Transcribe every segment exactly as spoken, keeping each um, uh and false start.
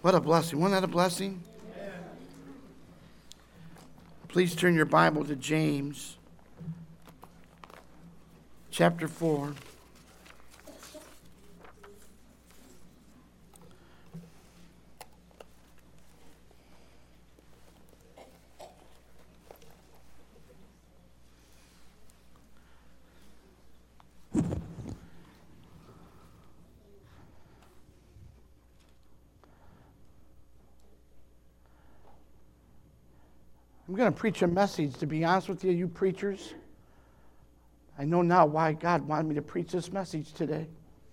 What a blessing. Wasn't that a blessing? Please turn your Bible to James chapter four. I'm going to preach a message. To be honest with you, you preachers, I know now why God wanted me to preach this message today.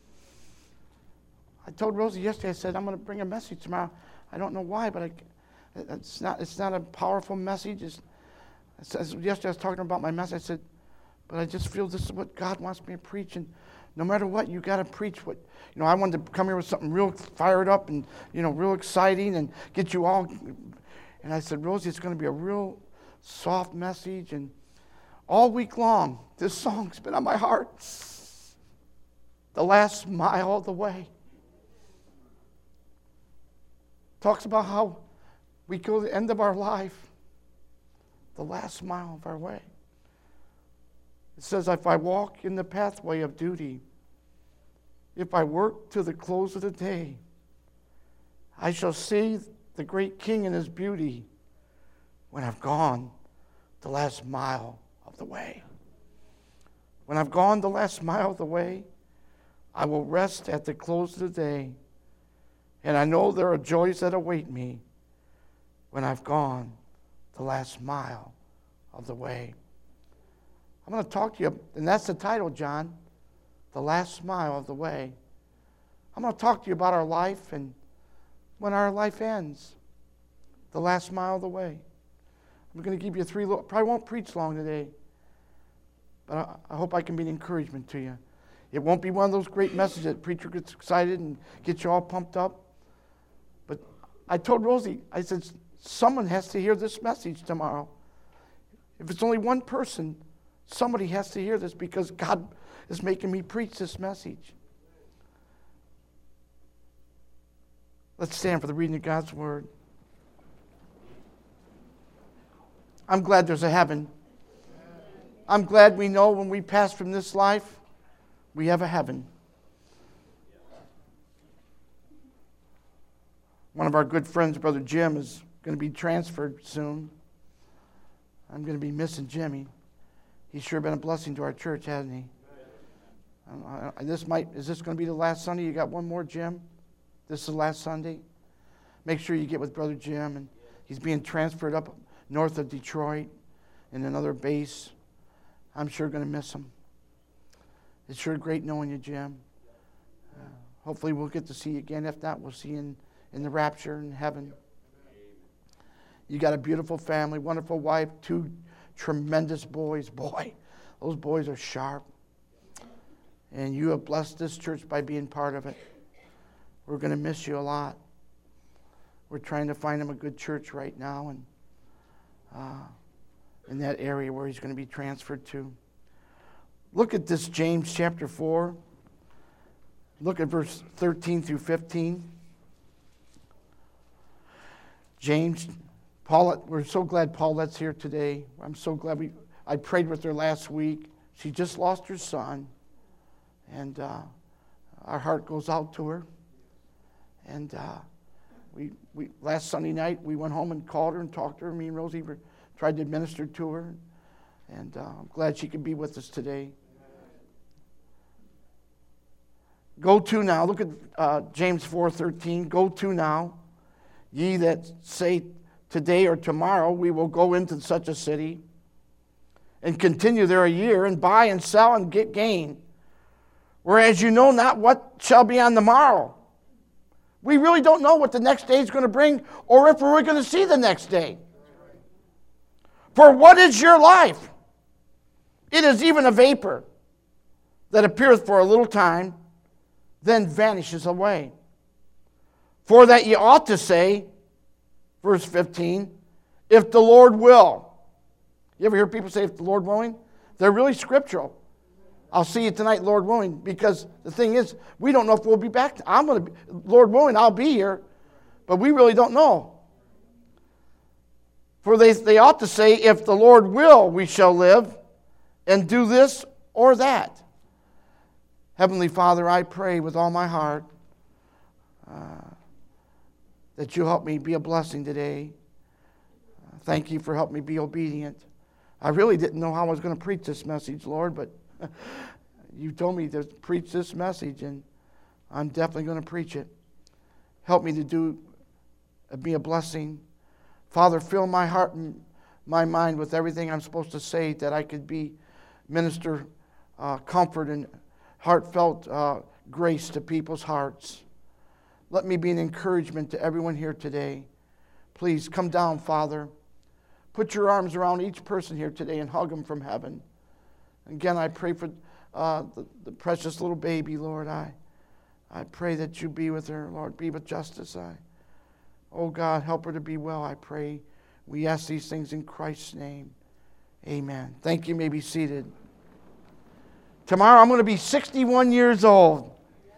I told Rosie yesterday, I said, I'm going to bring a message tomorrow. I don't know why, but I, it's not it's not a powerful message. It's, it's, yesterday I was talking about my message. I said, but I just feel this is what God wants me to preach. And no matter what, you got to preach what, you know, I wanted to come here with something real fired up and, you know, real exciting and get you all. And I said, Rosie, it's going to be a real soft message. And all week long, this song's been on my heart. The Last Mile of the Way. Talks about how we go to the end of our life, the last mile of our way. It says, if I walk in the pathway of duty, if I work to the close of the day, I shall see the great King in his beauty when I've gone the last mile of the way. When I've gone the last mile of the way, I will rest at the close of the day, and I know there are joys that await me when I've gone the last mile of the way. I'm going to talk to you, and that's the title, John, The Last Mile of the Way. I'm going to talk to you about our life and when our life ends, the last mile of the way. I'm going to give you three, little, probably won't preach long today, but I, I hope I can be an encouragement to you. It won't be one of those great messages that preacher gets excited and gets you all pumped up. But I told Rosie, I said, someone has to hear this message tomorrow. If it's only one person, somebody has to hear this because God is making me preach this message. Let's stand for the reading of God's Word. I'm glad there's a heaven. I'm glad we know when we pass from this life, we have a heaven. One of our good friends, Brother Jim, is going to be transferred soon. I'm going to be missing Jimmy. He's sure been a blessing to our church, hasn't he? Uh, this might is this going to be the last Sunday? You got one more, Jim? This is the last Sunday. Make sure you get with Brother Jim. And he's being transferred up north of Detroit in another base. I'm sure going to miss him. It's sure great knowing you, Jim. Uh, hopefully we'll get to see you again. If not, we'll see you in, in the rapture in heaven. You got a beautiful family, wonderful wife, two tremendous boys. Boy, those boys are sharp. And you have blessed this church by being part of it. We're going to miss you a lot. We're trying to find him a good church right now and uh, in that area where he's going to be transferred to. Look at this, James chapter four. Look at verse thirteen through fifteen. James, Paulette, we're so glad Paulette's here today. I'm so glad we. I prayed with her last week. She just lost her son, and uh, our heart goes out to her. And uh, we we last Sunday night we went home and called her and talked to her. Me and Rosie were, tried to administer to her, and uh, I'm glad she could be with us today. Go to now. Look at uh, James four thirteen. Go to now, ye that say today or tomorrow we will go into such a city, and continue there a year, and buy and sell and get gain. Whereas you know not what shall be on the morrow. We really don't know what the next day is going to bring, or if we're going to see the next day. For what is your life? It is even a vapor that appeareth for a little time, then vanishes away. For that ye ought to say, verse fifteen, if the Lord will. You ever hear people say, if the Lord willing? They're really scriptural. I'll see you tonight, Lord willing, because the thing is, we don't know if we'll be back. I'm going to be, Lord willing, I'll be here. But we really don't know. For they, they ought to say, if the Lord will, we shall live and do this or that. Heavenly Father, I pray with all my heart uh, that you help me be a blessing today. Uh, thank you for helping me be obedient. I really didn't know how I was going to preach this message, Lord, but you told me to preach this message, and I'm definitely going to preach it. Help me to do, uh, be a blessing. Father, fill my heart and my mind with everything I'm supposed to say, that I could be minister uh, comfort and heartfelt uh, grace to people's hearts. Let me be an encouragement to everyone here today. Please come down, Father. Put your arms around each person here today and hug them from heaven. Again, I pray for uh, the, the precious little baby, Lord. I, I pray that you be with her, Lord. Be with Justice. I, oh, God, help her to be well, I pray. We ask these things in Christ's name. Amen. Thank you. You may be seated. Tomorrow I'm going to be sixty-one years old.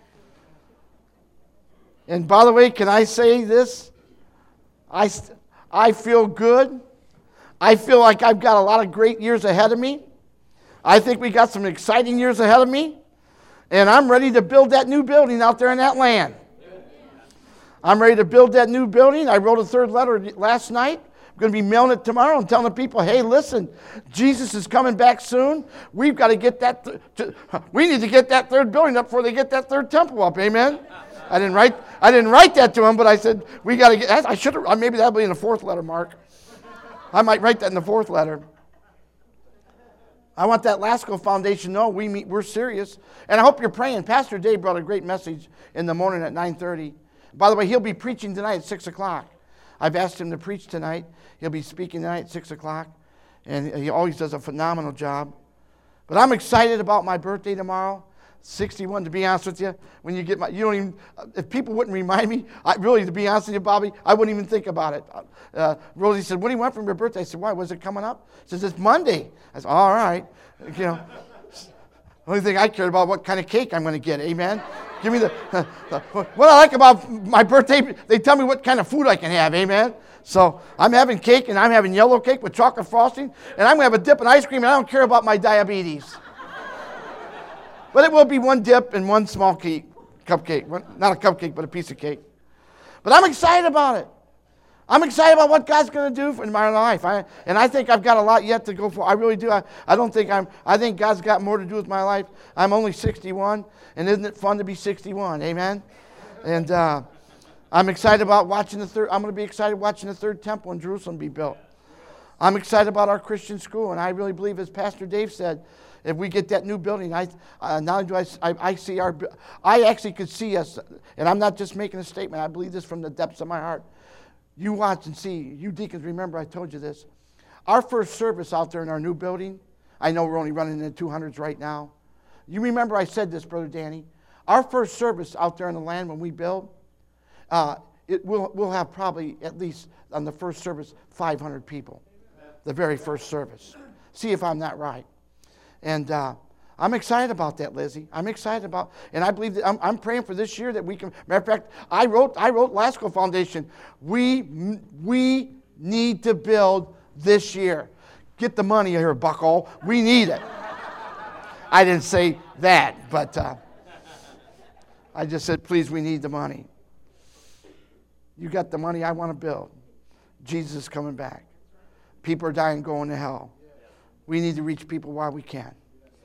And by the way, can I say this? I, I feel good. I feel like I've got a lot of great years ahead of me. I think we got some exciting years ahead of me. And I'm ready to build that new building out there in that land. I'm ready to build that new building. I wrote a third letter last night. I'm going to be mailing it tomorrow and telling the people, hey, listen, Jesus is coming back soon. We've got to get that, th- to, we need to get that third building up before they get that third temple up. Amen? I didn't write I didn't write that to him, but I said, we got to get, I should have, maybe that'll be in the fourth letter, Mark. I might write that in the fourth letter. I want that Lasco Foundation to know we meet, we're serious. And I hope you're praying. Pastor Dave brought a great message in the morning at nine thirty. By the way, he'll be preaching tonight at six o'clock. I've asked him to preach tonight. He'll be speaking tonight at six o'clock. And he always does a phenomenal job. But I'm excited about my birthday tomorrow. sixty-one, to be honest with you. When you get my, you don't even, if people wouldn't remind me, I really, to be honest with you, Bobby, I wouldn't even think about it. Uh, Rosie said, what do you want from your birthday? I said, why, was it coming up? She says, it's Monday. I said, all right. You know, the only thing I cared about what kind of cake I'm going to get, amen? Give me the, uh, the, what I like about my birthday, they tell me what kind of food I can have, amen? So I'm having cake, and I'm having yellow cake with chocolate frosting, and I'm going to have a dip in ice cream, and I don't care about my diabetes. But it will be one dip and one small cake, cupcake. Not a cupcake, but a piece of cake. But I'm excited about it. I'm excited about what God's going to do in my life. I, and I think I've got a lot yet to go for. I really do. I, I don't think I'm, I think God's got more to do with my life. I'm only sixty-one, and isn't it fun to be sixty-one? Amen? And uh, I'm excited about watching the third, I'm going to be excited watching the third temple in Jerusalem be built. I'm excited about our Christian school, and I really believe, as Pastor Dave said, if we get that new building, I uh, not only do I, I, I see our, I actually could see us, and I'm not just making a statement, I believe this from the depths of my heart. You watch and see, you deacons, remember I told you this. Our first service out there in our new building, I know we're only running in the two hundreds right now. You remember I said this, Brother Danny. Our first service out there in the land when we build, uh, it will, we'll have probably at least on the first service five hundred people. The very first service. See if I'm not right. And uh, I'm excited about that, Lizzie. I'm excited about, and I believe that I'm, I'm praying for this year that we can. Matter of fact, I wrote, I wrote Lasco Foundation. We we need to build this year. Get the money here, Bucko. We need it. I didn't say that, but uh, I just said, please, we need the money. You got the money, I want to build. Jesus is coming back. People are dying, going to hell. We need to reach people while we can.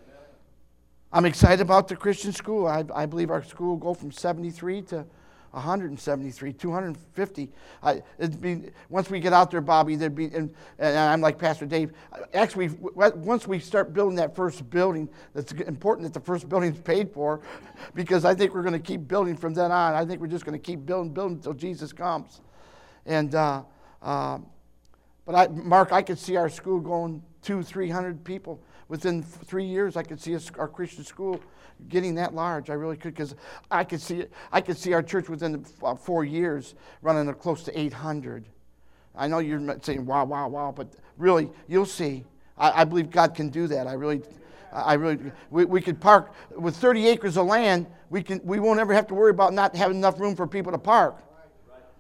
I'm excited about the Christian school. I, I believe our school will go from seventy-three to one hundred seventy-three, two hundred fifty. I, it'd be, once we get out there, Bobby, there'd be, and, and I'm like Pastor Dave, actually, once we start building that first building, it's important that the first building's paid for, because I think we're going to keep building from then on. I think we're just going to keep building, building until Jesus comes. And, uh, uh, but I, Mark, I could see our school going two, three hundred people. Within three years, I could see us, our Christian school getting that large. I really could, because I could see it. I could see our church within uh, four years running close to eight hundred. I know you're saying, wow, wow, wow, but really, you'll see. I, I believe God can do that. I really, I really, we, we could park with thirty acres of land. We can, we won't ever have to worry about not having enough room for people to park.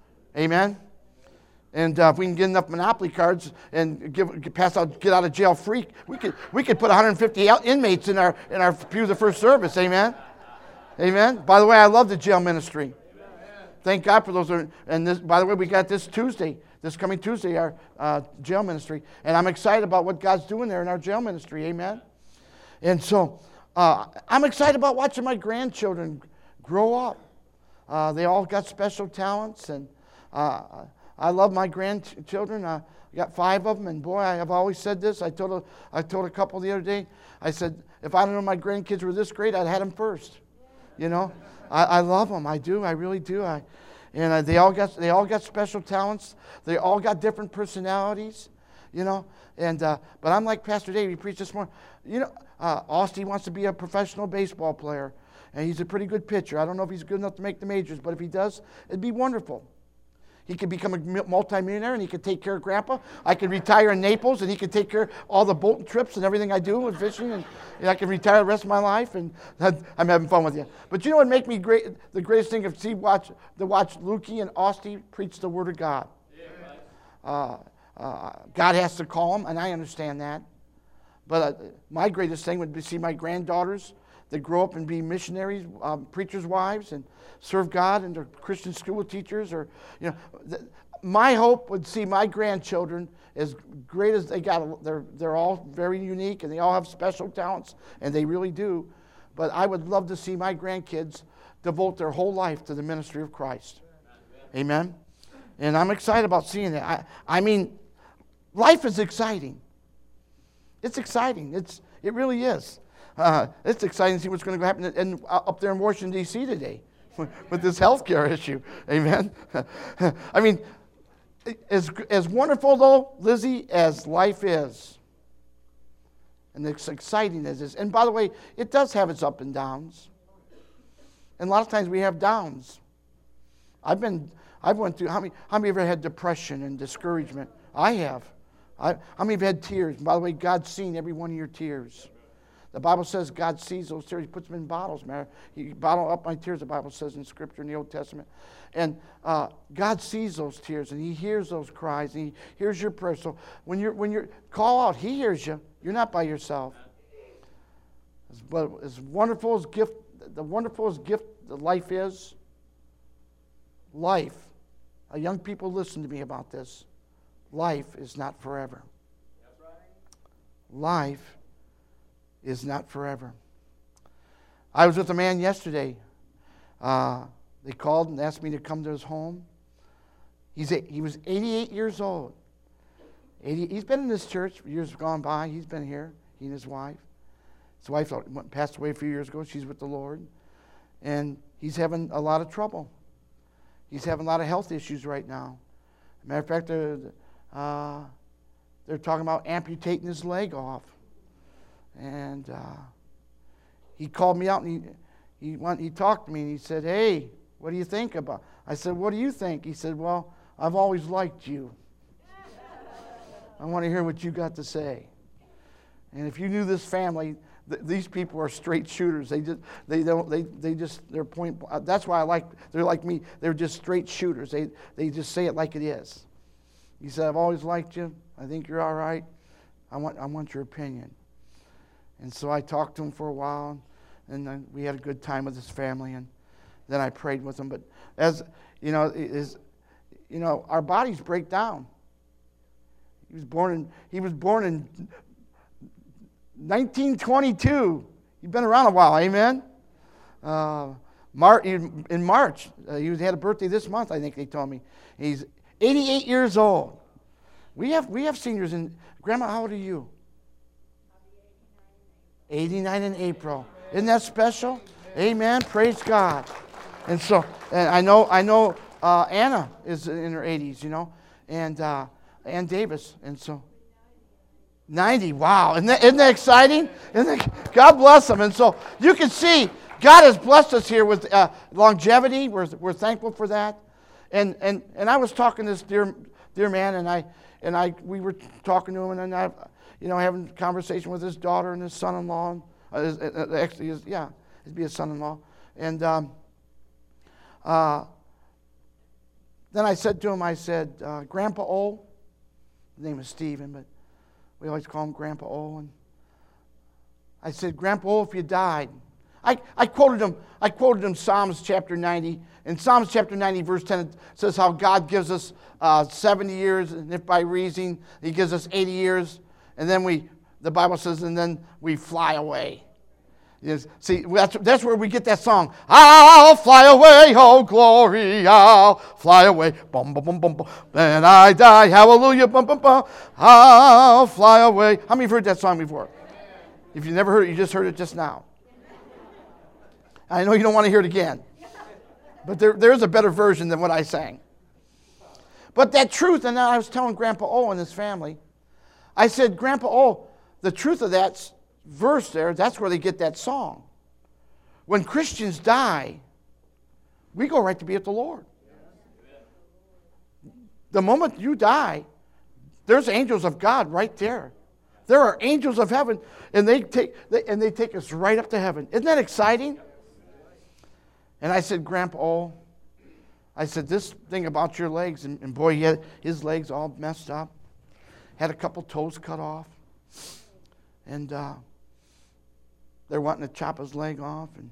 Amen? And uh, if we can get enough Monopoly cards and give, pass out, get out of jail free, we could we could put one hundred fifty inmates in our in our pew of the first service. Amen. Amen. By the way, I love the jail ministry. Thank God for those. And this, by the way, we got this Tuesday, this coming Tuesday, our uh, jail ministry, and I'm excited about what God's doing there in our jail ministry. Amen. And so uh, I'm excited about watching my grandchildren grow up. Uh, they all got special talents, and uh, I love my grandchildren. Uh, I got five of them, and boy, I have always said this. I told a, I told a couple the other day. I said, if I don't know my grandkids were this great, I'd had them first. You know, I, I love them. I do. I really do. I, and uh, they all got they all got special talents. They all got different personalities. You know, and uh, but I'm like Pastor Dave. He preached this morning. You know, uh, Austin wants to be a professional baseball player, and he's a pretty good pitcher. I don't know if he's good enough to make the majors, but if he does, it'd be wonderful. He could become a multimillionaire, and he could take care of Grandpa. I could retire in Naples, and he could take care of all the Bolton trips and everything I do with fishing, and, and I can retire the rest of my life. And I'm having fun with you. But you know what make me great? The greatest thing of see watch to watch Lukey and Austin preach the Word of God. Uh, uh, God has to call them, and I understand that. But uh, my greatest thing would be see my granddaughters that grow up and be missionaries, um, preachers' wives, and serve God and they're Christian school teachers. Or, you know, th- my hope would see my grandchildren as great as they got. They're they're all very unique and they all have special talents, and they really do. But I would love to see my grandkids devote their whole life to the ministry of Christ. Amen. And I'm excited about seeing that. I I mean, life is exciting. It's exciting. It's it really is. Uh, it's exciting to see what's going to happen in, in, uh, up there in Washington, D C today with this health care issue. Amen. I mean, as, as wonderful, though, Lizzie, as life is, and as exciting as it is, and by the way, it does have its up and downs. And a lot of times we have downs. I've been, I've went through, how many, how many of you ever had depression and discouragement? I have. I, how many of you had tears? And by the way, God's seen every one of your tears. The Bible says God sees those tears. He puts them in bottles, man. He bottle up my tears, the Bible says in Scripture in the Old Testament. And uh, God sees those tears, and He hears those cries, and He hears your prayers. So when you're when you're call out, He hears you. You're not by yourself. But as wonderful as gift, the wonderful as gift that life is, life. Uh, young people, listen to me about this. Life is not forever. That's right. Life is not forever. I was with a man yesterday. Uh, they called and asked me to come to his home. He's a, he was eighty-eight years old. eighty, he's been in this church for years gone by. He's been here, he and his wife. His wife passed away a few years ago. She's with the Lord. And he's having a lot of trouble. He's having a lot of health issues right now. Matter of fact, they're, uh, they're talking about amputating his leg off. And uh, he called me out and he he, went, he talked to me and he said, "Hey, what do you think about?" I said, "What do you think?" He said, "Well, I've always liked you. I want to hear what you got to say." And if you knew this family, th- these people are straight shooters. They just they don't they they just they're point. That's why I like they're like me. They're just straight shooters. They they just say it like it is. He said, "I've always liked you. I think you're all right. I want I want your opinion." And so I talked to him for a while, and then we had a good time with his family, and then I prayed with him. But as you know, is you know, our bodies break down. He was born in he was born in nineteen twenty-two. He's been around a while, amen. Uh, Mar- in March, uh, he was, had a birthday this month. I think they told me he's eighty-eight years old. We have we have seniors in. Grandma, how old are you? eighty-nine in April. Isn't that special? Amen. Praise God. And so, and I know, I know, uh, Anna is in her eighties, you know, and uh, Ann Davis, and so ninety. Wow, isn't that, isn't that exciting? Isn't that, God bless them. And so you can see God has blessed us here with uh, longevity. We're we're thankful for that. And and and I was talking to this dear dear man, and I and I we were talking to him, and I. You know, having a conversation with his daughter and his son-in-law. And, uh, his, uh, actually, his, yeah, it'd be his son-in-law. And um, uh, then I said to him, I said, uh, Grandpa O, his name is Stephen, but we always call him Grandpa O. And I said, Grandpa O, if you died, I, I quoted him. I quoted him Psalms chapter ninety. In Psalms chapter ninety, verse ten, it says how God gives us uh, seventy years, and if by reason, He gives us eighty years, and then we, the Bible says, and then we fly away. Yes, see, that's, that's where we get that song. I'll fly away, oh glory, I'll fly away. Bum, bum, bum, bum, bum. Then I die, hallelujah, bum, bum, bum. I'll fly away. How many have heard that song before? If you never heard it, you just heard it just now. I know you don't want to hear it again. But there, there is a better version than what I sang. But that truth, and I was telling Grandpa O and his family, I said, Grandpa O, the truth of that verse there, that's where they get that song. When Christians die, we go right to be with the Lord. The moment you die, there's angels of God right there. There are angels of heaven, and they take they, and they take us right up to heaven. Isn't that exciting? And I said, Grandpa O, I said, this thing about your legs, and, and boy, he had his legs all messed up. Had a couple toes cut off. And uh, they're wanting to chop his leg off. And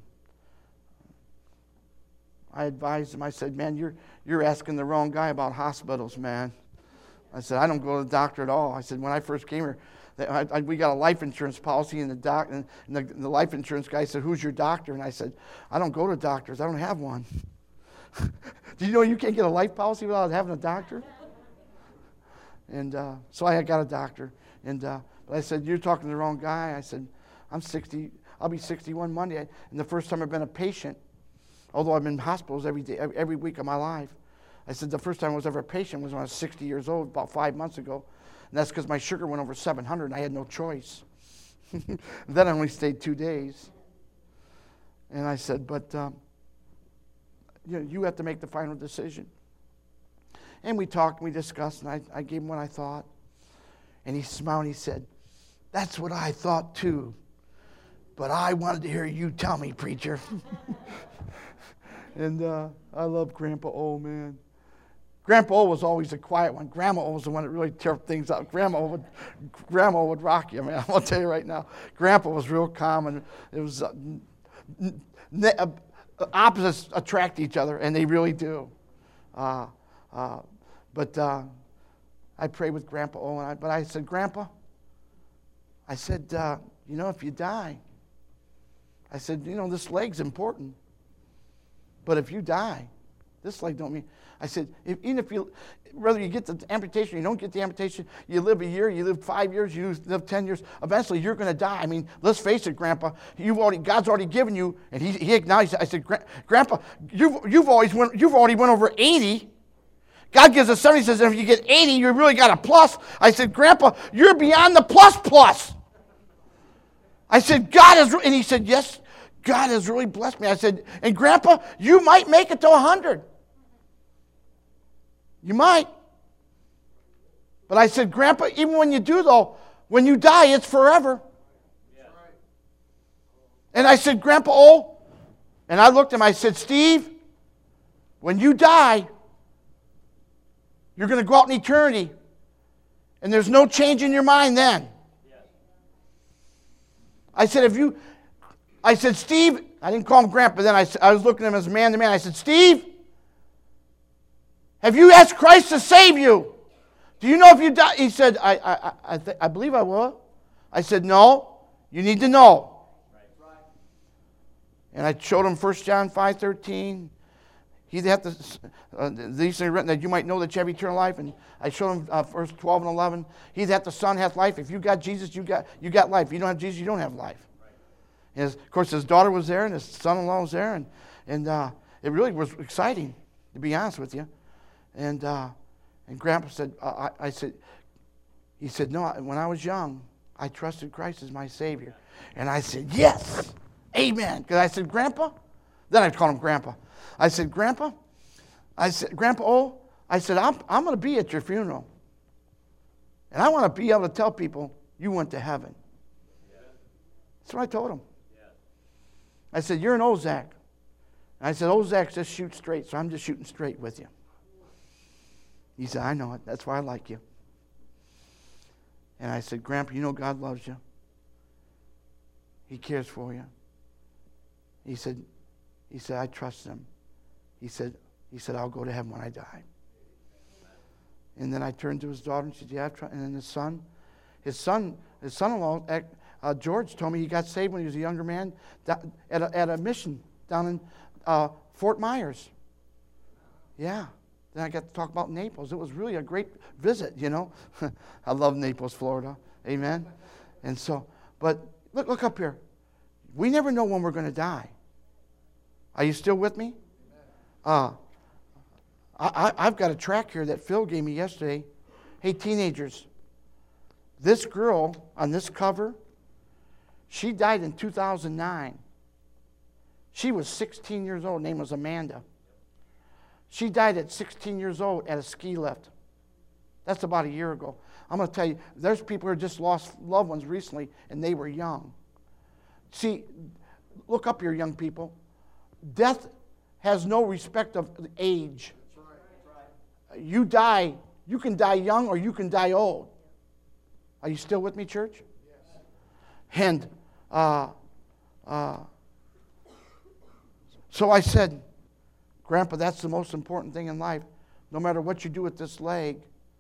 I advised him, I said, man, you're, you're asking the wrong guy about hospitals, man. I said, I don't go to the doctor at all. I said, when I first came here, I, I, we got a life insurance policy, and the doc and the, the life insurance guy said, who's your doctor? And I said, I don't go to doctors. I don't have one. Do you know you can't get a life policy without having a doctor? And uh, so I got a doctor. And uh, but I said, you're talking to the wrong guy. I said, I'm sixty. I'll be sixty-one Monday. And the first time I've been a patient, although I've been in hospitals every day, every week of my life, I said the first time I was ever a patient was when I was sixty years old, about five months ago. And that's because my sugar went over seven hundred, and I had no choice. Then I only stayed two days. And I said, but um, you know, you have to make the final decision. And we talked, and we discussed, and I, I gave him what I thought. And he smiled, and he said, that's what I thought too. But I wanted to hear you tell me, preacher. And uh, I love Grandpa O, man. Grandpa O was always a quiet one. Grandma O was the one that really tore things up. Grandma O would, Grandma would rock you, man. I'll tell you right now. Grandpa was real calm, and it was uh, n- n- uh, opposites attract each other, and they really do. Uh, uh, but uh, I prayed with Grandpa O, and I, but I said, Grandpa, I said, uh, you know, if you die, I said, you know, this leg's important. But if you die, this leg don't mean. I said, if, even if you, whether you get the amputation or you don't get the amputation, you live a year, you live five years, you live ten years, eventually you're going to die. I mean, let's face it, Grandpa, you've already, God's already given you, and he, he acknowledged it. I said, Grandpa, you've, you've, always went, you've already went over eighty. God gives us seventy, he says, if you get eighty, you really got a plus. I said, Grandpa, you're beyond the plus plus. I said, God is, and he said, yes, God has really blessed me. I said, and Grandpa, you might make it to one hundred. You might. But I said, Grandpa, even when you do, though, when you die, it's forever. Yeah. And I said, Grandpa O, and I looked at him, I said, Steve, when you die, you're going to go out in eternity, and there's no change in your mind then. Yeah. I said, if you, I said, Steve, I didn't call him Grandpa then, I, I was looking at him as man to man. I said, Steve, have you asked Christ to save you? Do you know if you die? He said, I I I, th- I believe I will. I said, no, you need to know. Right. And I showed him First John five thirteen. He that hath the, uh, these things are written that you might know that you have eternal life. And I showed him uh, verse twelve and eleven. He that the Son hath life. If you got Jesus, you got you got life. If you don't have Jesus, you don't have life. Right. And his, of course, his daughter was there, and his son-in-law was there, and and uh, it really was exciting, to be honest with you. And uh, and Grandpa said, uh, I, I said, he said, no, when I was young, I trusted Christ as my Savior. And I said, yes, amen. Because I said, Grandpa, then I called him Grandpa. I said, Grandpa, I said, Grandpa O, I said, I'm, I'm going to be at your funeral. And I want to be able to tell people you went to heaven. Yeah. That's what I told him. Yeah. I said, you're an Ozak. And I said, Ozak just shoot straight, so I'm just shooting straight with you. He said, I know it. That's why I like you. And I said, Grandpa, you know God loves you. He cares for you. He said, he said, I trust him. He said, he said, I'll go to heaven when I die. And then I turned to his daughter and said, yeah, and then his son, his son, his son-in-law, uh, George, told me he got saved when he was a younger man at a, at a mission down in uh, Fort Myers. Yeah. Then I got to talk about Naples. It was really a great visit, you know. I love Naples, Florida. Amen. And so, but look, look up here. We never know when we're going to die. Are you still with me? Uh, I, I, I've got a track here that Phil gave me yesterday. Hey, teenagers, this girl on this cover, she died in two thousand nine. She was sixteen years old. Her name was Amanda. She died at sixteen years old at a ski lift. That's about a year ago. I'm going to tell you, there's people who just lost loved ones recently, and they were young. See, look up here, young people. Death has no respect of age. That's right. That's right. You die, you can die young or you can die old. Are you still with me, church? Yes. And uh, uh, so I said, Grandpa, that's the most important thing in life. No matter what you do with this leg.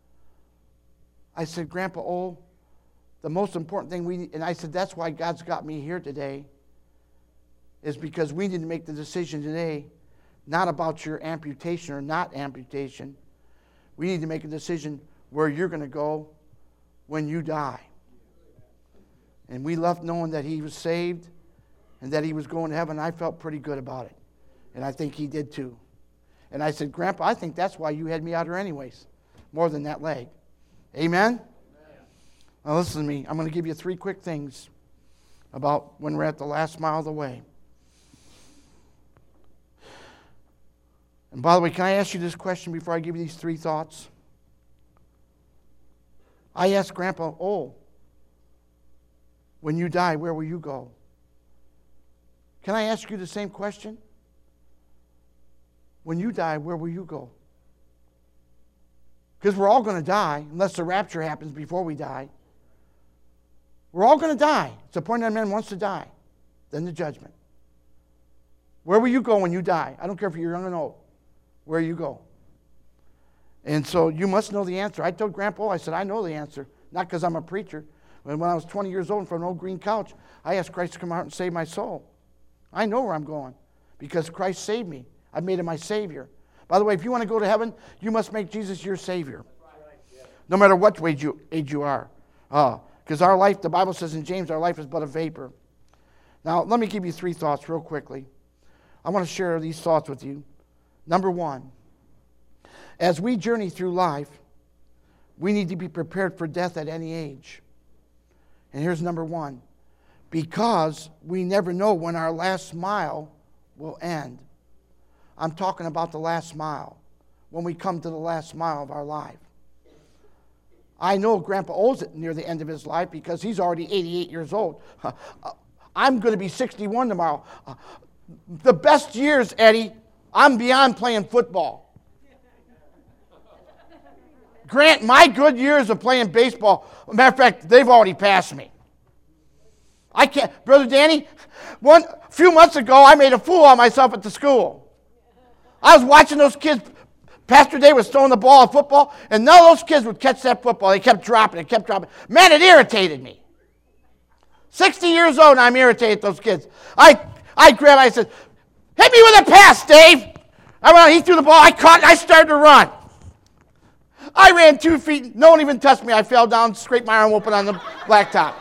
I said, Grandpa, oh, the most important thing we need, and I said, that's why God's got me here today, is because we need to make the decision today, not about your amputation or not amputation. We need to make a decision where you're going to go when you die. And we left knowing that he was saved and that he was going to heaven. I felt pretty good about it. And I think he did too. And I said, Grandpa, I think that's why you had me out here anyways, more than that leg. Amen? Amen. Now listen to me. I'm going to give you three quick things about when we're at the last mile of the way. And by the way, can I ask you this question before I give you these three thoughts? I asked Grandpa, oh, when you die, where will you go? Can I ask you the same question? When you die, where will you go? Because we're all going to die, unless the rapture happens before we die. We're all going to die. It's appointed that man wants to die. Then the judgment. Where will you go when you die? I don't care if you're young or old. Where you go. And so you must know the answer. I told Grandpa, I said, I know the answer. Not because I'm a preacher. When I was twenty years old from an old green couch, I asked Christ to come out and save my soul. I know where I'm going because Christ saved me. I made him my Savior. By the way, if you want to go to heaven, you must make Jesus your Savior. No matter what age you, age you are. Because uh, our life, the Bible says in James, our life is but a vapor. Now, let me give you three thoughts real quickly. I want to share these thoughts with you. Number one, as we journey through life, we need to be prepared for death at any age. And here's number one. Because we never know when our last mile will end. I'm talking about the last mile, when we come to the last mile of our life. I know Grandpa owes it near the end of his life because he's already eighty-eight years old. I'm going to be sixty-one tomorrow. The best years, Eddie, I'm beyond playing football. Grant, my good years of playing baseball, matter of fact, they've already passed me. I can't, Brother Danny, one a few months ago, I made a fool of myself at the school. I was watching those kids. Pastor Day was throwing the ball of football, and none of those kids would catch that football. They kept dropping it, kept dropping it. Man, it irritated me. sixty years old, and I'm irritated at those kids. I, I grabbed, I said, hit me with a pass, Dave. I went out, he threw the ball, I caught it, I started to run. I ran two feet, no one even touched me. I fell down, scraped my arm open on the blacktop.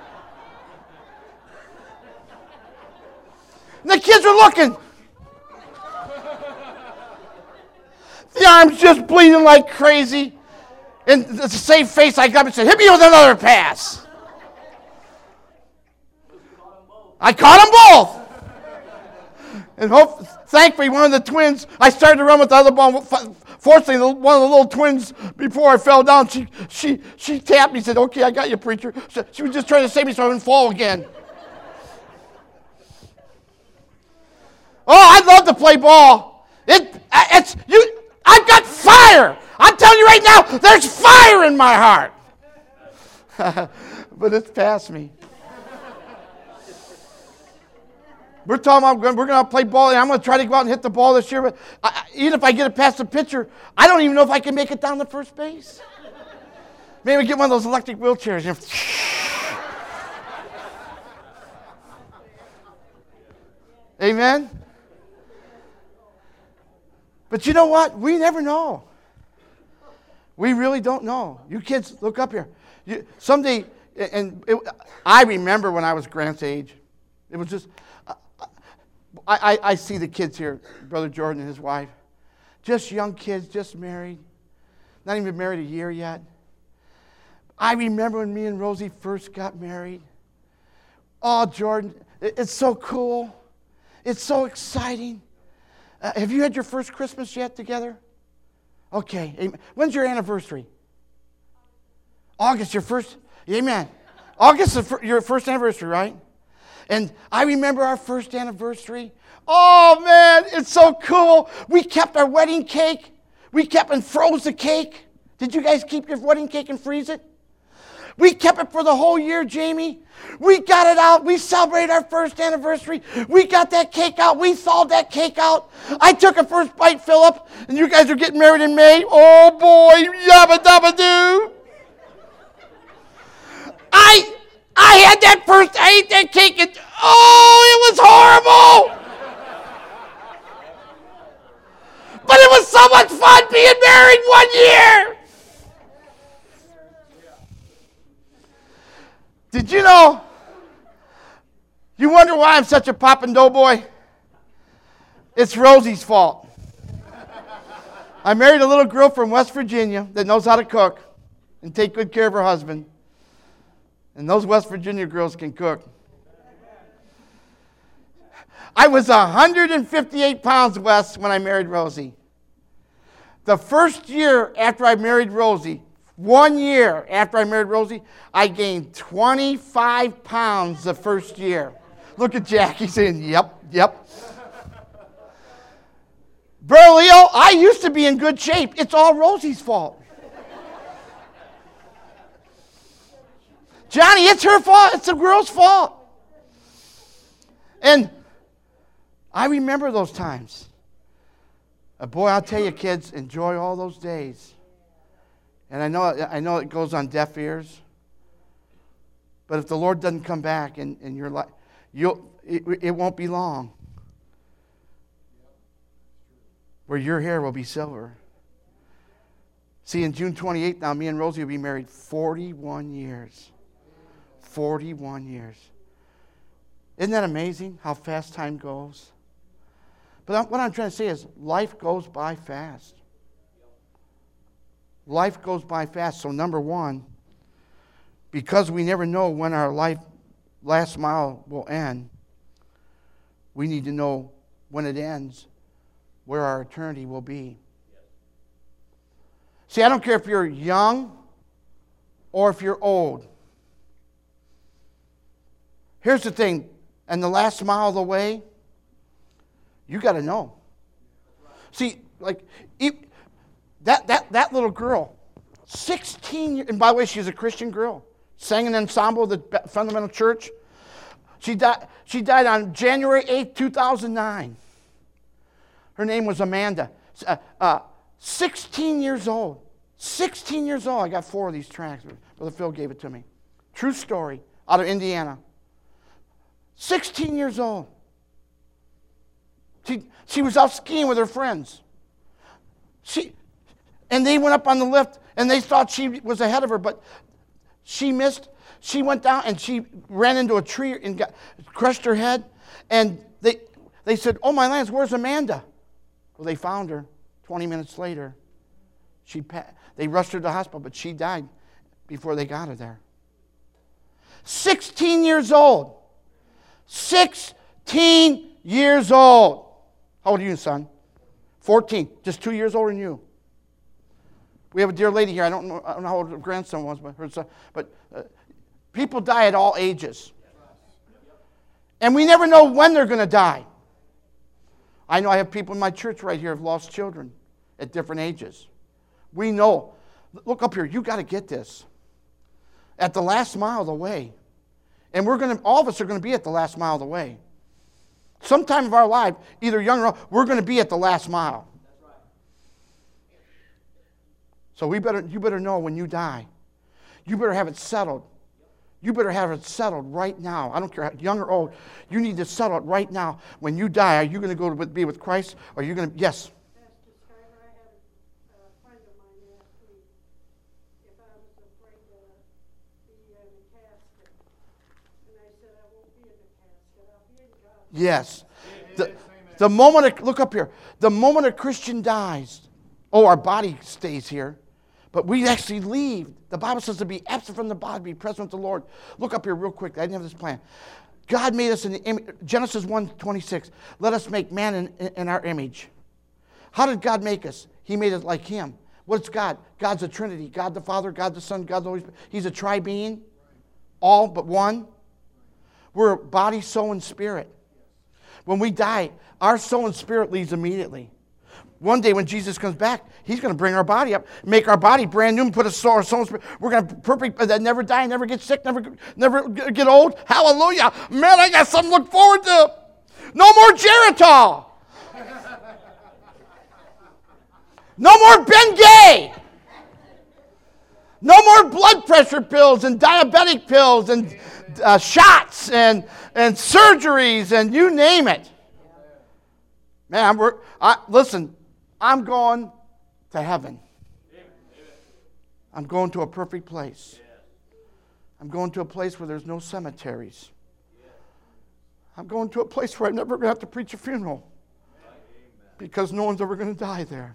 And the kids were looking. The arm's just bleeding like crazy. And the same face I got and said, hit me with another pass. I caught them both. And hope, thankfully, one of the twins, I started to run with the other ball. Fortunately, one of the little twins, before I fell down, she she she tapped me and said, okay, I got you, preacher. She was just trying to save me so I wouldn't fall again. Oh, I'd love to play ball. It, it's, you, I've got fire. I'm telling you right now, there's fire in my heart. But it's past me. We're talking about we're going to play ball, and I'm going to try to go out and hit the ball this year. But I, even if I get it past the pitcher, I don't even know if I can make it down to first base. Maybe get one of those electric wheelchairs. You know. Amen? But you know what? We never know. We really don't know. You kids, look up here. You, someday, and it, I remember when I was Grant's age. It was just, I, I, I see the kids here, Brother Jordan and his wife. Just young kids, just married. Not even married a year yet. I remember when me and Rosie first got married. Oh, Jordan, it, it's so cool. It's so exciting. Uh, have you had your first Christmas yet together? Okay. Amen. When's your anniversary? August, your first. Amen. August is your first anniversary, right? And I remember our first anniversary. Oh, man, it's so cool. We kept our wedding cake. We kept and froze the cake. Did you guys keep your wedding cake and freeze it? We kept it for the whole year, Jamie. We got it out. We celebrated our first anniversary. We got that cake out. We thawed that cake out. I took a first bite, Philip, and you guys are getting married in May. Oh, boy, yabba dabba doo. I, I had that first, I ate that cake, and oh, it was horrible. But it was so much fun being married one year. Did you know? You wonder why I'm such a poppin' doughboy? It's Rosie's fault. I married a little girl from West Virginia that knows how to cook and take good care of her husband. And those West Virginia girls can cook. I was one hundred fifty-eight pounds, Wes, when I married Rosie. The first year after I married Rosie, one year after I married Rosie, I gained twenty-five pounds the first year. Look at Jackie saying, yep, yep. Brother Leo, I used to be in good shape. It's all Rosie's fault. Johnny, it's her fault. It's the girl's fault. And I remember those times. Uh, boy, I'll tell you, kids, enjoy all those days. And I know, I know it goes on deaf ears. But if the Lord doesn't come back in, in your life, you'll it, it won't be long where your hair will be silver. See, in June twenty-eighth now, me and Rosie will be married forty-one years. forty-one years. Isn't that amazing how fast time goes? But what I'm trying to say is life goes by fast. Life goes by fast. So number one, because we never know when our life last mile will end, we need to know when it ends where our eternity will be. See, I don't care if you're young or if you're old. Here's the thing, and the last mile of the way, you got to know. See, like, that, that, that little girl, sixteen years, and by the way, she's a Christian girl, sang in an ensemble of the Fundamental Church. She died, she died on January eighth, two thousand nine. Her name was Amanda. Uh, uh, sixteen years old. sixteen years old. I got four of these tracks. Brother Phil gave it to me. True story, out of Indiana. sixteen years old. She, she was out skiing with her friends. She, and they went up on the lift, and they thought she was ahead of her, but she missed. She went down, and she ran into a tree and got, crushed her head. And they, they said, oh, my lands, where's Amanda? Well, they found her twenty minutes later. She, they rushed her to the hospital, but she died before they got her there. sixteen years old. sixteen years old. How old are you, son? fourteen. Just two years older than you. We have a dear lady here. I don't know, I don't know how old her grandson was, but her son. But uh, people die at all ages. And we never know when they're going to die. I know I have people in my church right here who have lost children at different ages. We know. Look up here. You got to get this. At the last mile of the way. And we're going to, all of us are going to be at the last mile of the way. Sometime of our life, either young or old, we're going to be at the last mile. That's right. So we better, you better know when you die. You better have it settled. You better have it settled right now. I don't care how young or old. You need to settle it right now. When you die, are you going to go to be with Christ? Or are you going to, yes. Pastor Skyler, I had a friend of mine ask me if I was afraid to be in a casket. And I said, I won't be in a casket. I'll be in God. Yes. The, the moment, a, look up here. The moment a Christian dies, oh, our body stays here. But we actually leave. The Bible says to be absent from the body, be present with the Lord. Look up here real quick. I didn't have this plan. God made us in the image. Genesis one twenty-six. Let us make man in, in our image. How did God make us? He made us like him. What's God? God's a Trinity. God the Father, God the Son, God the Holy Spirit. He's a tri-being. All but one. We're body, soul, and spirit. When we die, our soul and spirit leaves immediately. One day when Jesus comes back, he's going to bring our body up, make our body brand new, and put a soul, our soul and spirit. We're going to perfect that never die, never get sick, never never get old. Hallelujah. Man, I got something to look forward to. No more Geritol. No more Bengay. No more blood pressure pills and diabetic pills and uh, shots and, and surgeries and you name it. Man, we're, I, listen, I'm going to heaven. I'm going to a perfect place. I'm going to a place where there's no cemeteries. I'm going to a place where I'm never going to have to preach a funeral because no one's ever going to die there.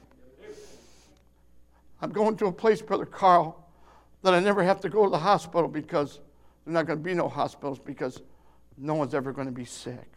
I'm going to a place, Brother Carl, that I never have to go to the hospital because there's not going to be no hospitals because no one's ever going to be sick.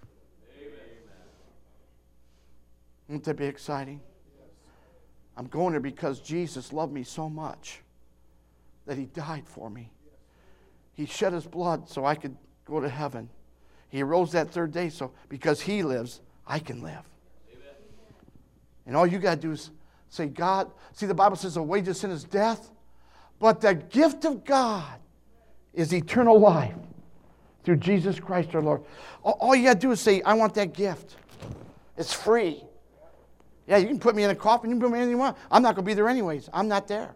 Won't that be exciting? I'm going there because Jesus loved me so much that he died for me. He shed his blood so I could go to heaven. He rose that third day so because he lives, I can live. Amen. And all you got to do is say, God, see the Bible says the wages of sin is death, but the gift of God is eternal life through Jesus Christ our Lord. All you got to do is say, I want that gift. It's free. Yeah, you can put me in a coffin, you can put me anything you want. I'm not going to be there anyways. I'm not there.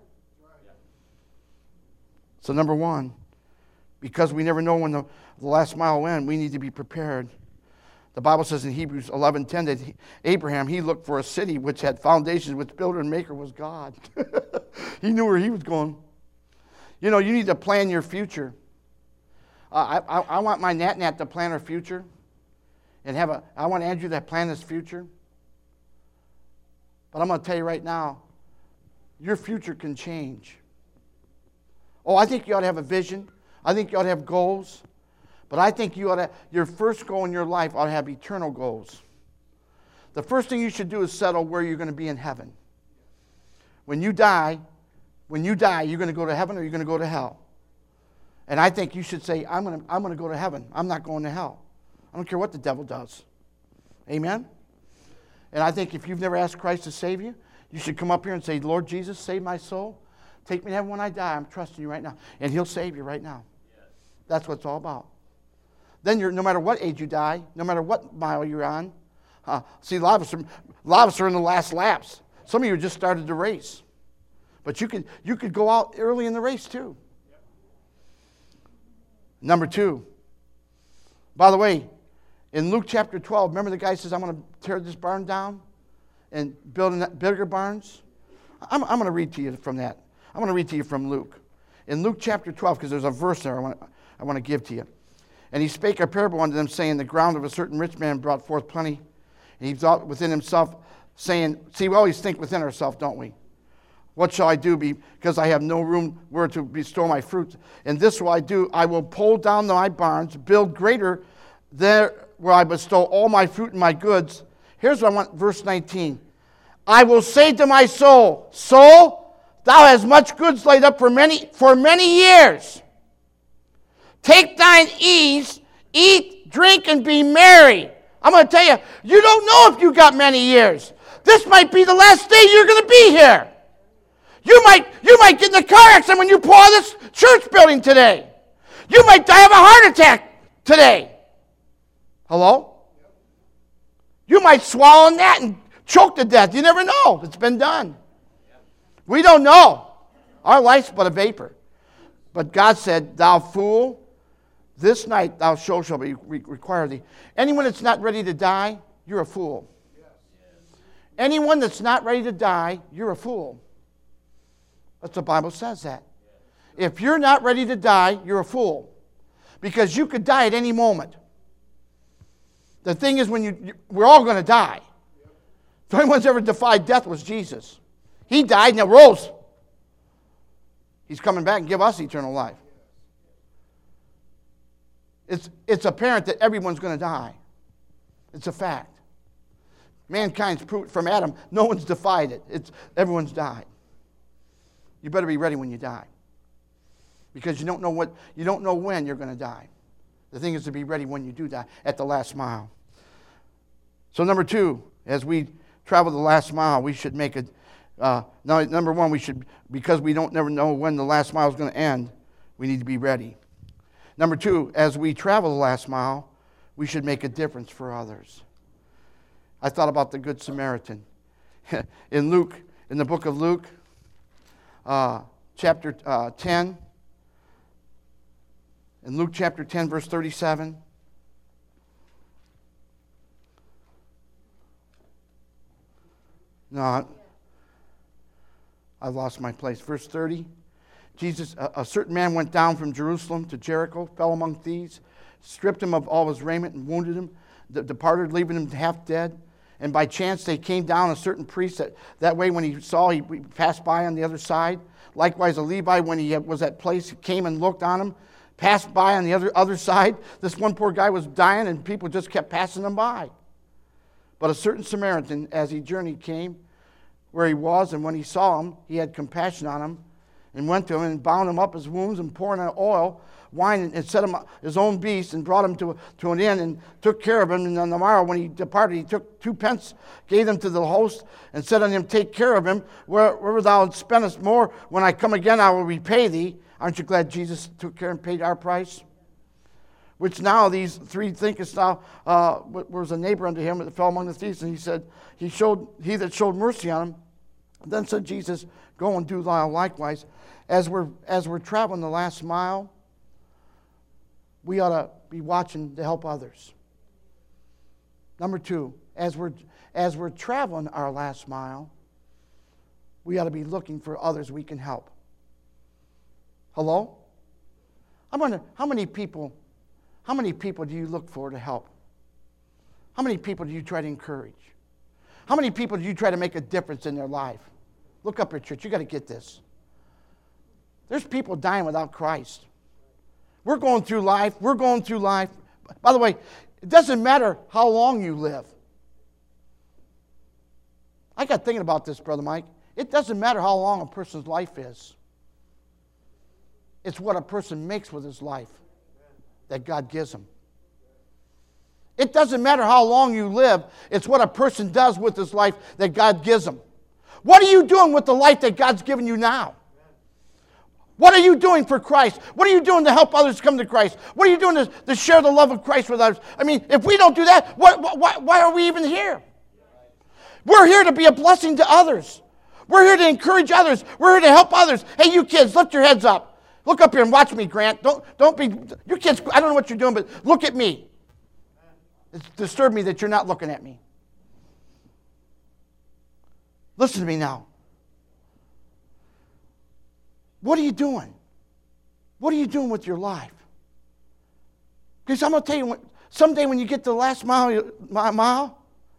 So number one, because we never know when the, the last mile will end, we need to be prepared. The Bible says in Hebrews eleven ten that he, Abraham, he looked for a city which had foundations, which builder and maker was God. He knew where he was going. You know, you need to plan your future. Uh, I, I, I want my Nat Nat to plan her future. And have a, I want Andrew to plan his future. But I'm going to tell you right now, your future can change. Oh, I think you ought to have a vision. I think you ought to have goals. But I think you ought to, your first goal in your life ought to have eternal goals. The first thing you should do is settle where you're going to be in heaven. When you die, when you die, you're going to go to heaven or you're going to go to hell. And I think you should say, I'm going to, I'm going to go to heaven. I'm not going to hell. I don't care what the devil does. Amen? And I think if you've never asked Christ to save you, you should come up here and say, Lord Jesus, save my soul. Take me to heaven when I die. I'm trusting you right now. And he'll save you right now. Yes. That's what it's all about. Then you're, no matter what age you die, no matter what mile you're on. Uh, see, a lot, of us are, a lot of us are in the last laps. Some of you just started the race. But you could, you could go out early in the race too. Yep. Number two. By the way, in Luke chapter twelve, remember the guy says, I'm going to tear this barn down and build bigger barns? I'm, I'm going to read to you from that. I'm going to read to you from Luke. In Luke chapter twelve, because there's a verse there I want, I want to give to you. And he spake a parable unto them, saying, the ground of a certain rich man brought forth plenty. And he thought within himself, saying, see, we always think within ourselves, don't we? What shall I do, because I have no room where to bestow my fruit? And this will I do, I will pull down my barns, build greater there where I bestow all my fruit and my goods. Here's what I want, verse nineteen. I will say to my soul, soul, thou hast much goods laid up for many for many years. Take thine ease, eat, drink, and be merry. I'm going to tell you, you don't know if you got many years. This might be the last day you're going to be here. You might, you might get in a car accident when you pull out of this church building today. You might die of a heart attack today. Hello? You might swallow a gnat and choke to death. You never know. It's been done. We don't know. Our life's but a vapor. But God said, thou fool, this night thou shalt shall be re- require thee. Anyone that's not ready to die, you're a fool. Anyone that's not ready to die, you're a fool. That's the Bible says that. If you're not ready to die, you're a fool. Because you could die at any moment. The thing is, when you, you we're all going to die. The only one that's ever defied death was Jesus. He died and rose. He's coming back and give us eternal life. It's, it's apparent that everyone's going to die. It's a fact. Mankind's proved from Adam, no one's defied it. It's, everyone's died. You better be ready when you die. Because you don't know what you don't know when you're going to die. The thing is to be ready when you do die, at the last mile. So number two, as we travel the last mile, we should make a uh, now, number one, we should, because we don't never know when the last mile is going to end, we need to be ready. Number two, as we travel the last mile, we should make a difference for others. I thought about the Good Samaritan. In Luke, in the book of Luke, uh, chapter uh, ten, in Luke chapter ten, verse thirty-seven, no, I lost my place. Verse thirty, Jesus, a, a certain man went down from Jerusalem to Jericho, fell among thieves, stripped him of all his raiment and wounded him, de- departed, leaving him half dead. And by chance they came down a certain priest that, that way when he saw, he, he passed by on the other side. Likewise a Levi, when he was at place, he came and looked on him, passed by on the other, other side. This one poor guy was dying and people just kept passing him by. But a certain Samaritan, as he journeyed, came where he was, and when he saw him, he had compassion on him, and went to him and bound him up his wounds, and poured on oil, wine, and set him his own beast, and brought him to, to an inn, and took care of him. And on the morrow, when he departed, he took two pence, gave them to the host, and said unto him, take care of him, wherever thou spendest more, when I come again, I will repay thee. Aren't you glad Jesus took care and paid our price? Which now these three thinkest thou uh, was a neighbor unto him that fell among the thieves. And he said, he showed he that showed mercy on him. Then said Jesus, go and do thou likewise. As we're as we're traveling the last mile, we ought to be watching to help others. Number two, as we're as we're traveling our last mile, we ought to be looking for others we can help. Hello? I'm wondering, how many people How many people do you look for to help? How many people do you try to encourage? How many people do you try to make a difference in their life? Look up at church. You got to get this. There's people dying without Christ. We're going through life. We're going through life. By the way, it doesn't matter how long you live. I got thinking about this, Brother Mike. It doesn't matter how long a person's life is. It's what a person makes with his life that God gives him. It doesn't matter how long you live. It's what a person does with his life that God gives him. What are you doing with the life that God's given you now? What are you doing for Christ? What are you doing to help others come to Christ? What are you doing to, to share the love of Christ with others? I mean, if we don't do that, what, why, why are we even here? We're here to be a blessing to others. We're here to encourage others. We're here to help others. Hey, you kids, lift your heads up. Look up here and watch me, Grant. Don't, don't be, you kids, I don't know what you're doing, but look at me. It's disturbed me that you're not looking at me. Listen to me now. What are you doing? What are you doing with your life? Because I'm going to tell you, someday when you get to the last mile, mile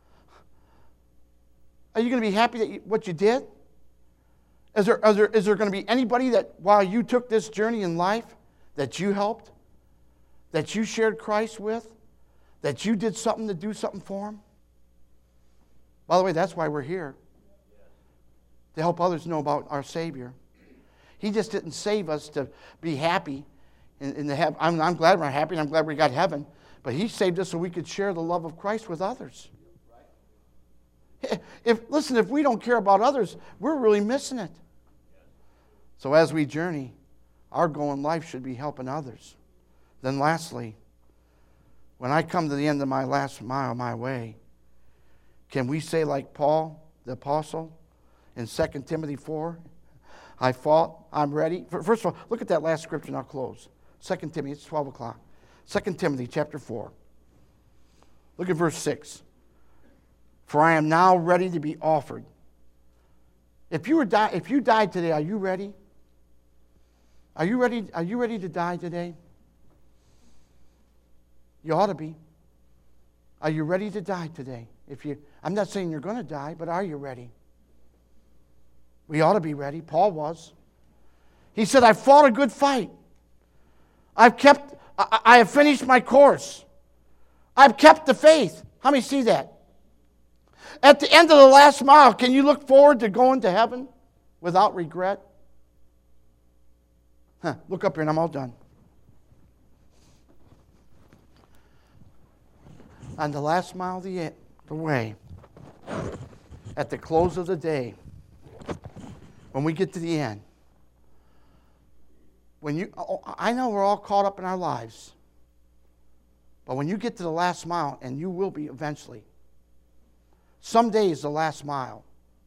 are you going to be happy that you, what you did? Is there, is, there, is there going to be anybody that while you took this journey in life that you helped, that you shared Christ with, that you did something to do something for them? By the way, that's why we're here, to help others know about our Savior. He just didn't save us to be happy. In, in the heaven. I'm, I'm glad we're happy and I'm glad we got heaven, but He saved us so we could share the love of Christ with others. If, listen, if we don't care about others, we're really missing it. So as we journey, our goal in life should be helping others. Then lastly, when I come to the end of my last mile, my way, can we say like Paul, the apostle, in Second Timothy four, I fought, I'm ready. First of all, look at that last scripture and I'll close. Second Timothy, it's twelve o'clock. Second Timothy chapter four. Look at verse six. For I am now ready to be offered. If you were die, if you died today, are you ready? Are you ready? Are you ready to die today? You ought to be. Are you ready to die today? If you, I'm not saying you're going to die, but are you ready? We ought to be ready. Paul was. He said, I fought a good fight. I've kept, I, I have finished my course. I've kept the faith. How many see that? At the end of the last mile, can you look forward to going to heaven without regret? Huh, look up here and I'm all done. On the last mile of the, the way, at the close of the day, when we get to the end, when you, I know we're all caught up in our lives, but when you get to the last mile, and you will be eventually, someday is the last mile.